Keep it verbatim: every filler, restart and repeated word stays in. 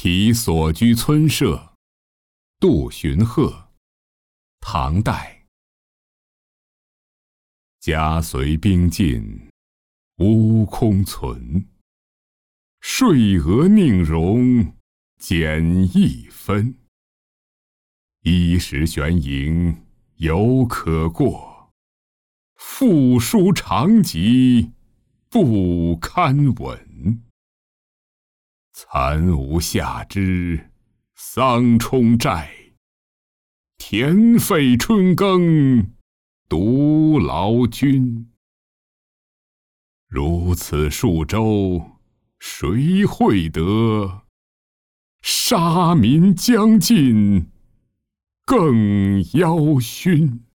题所居村舍，杜荀鹤，唐代。家随兵尽，屋空存。睡蛾宁容简一分。衣食悬营犹可过，复书长疾不堪闻。残无下枝桑冲寨，田废春耕独劳军。如此数州谁会得？杀民将尽更邀勋。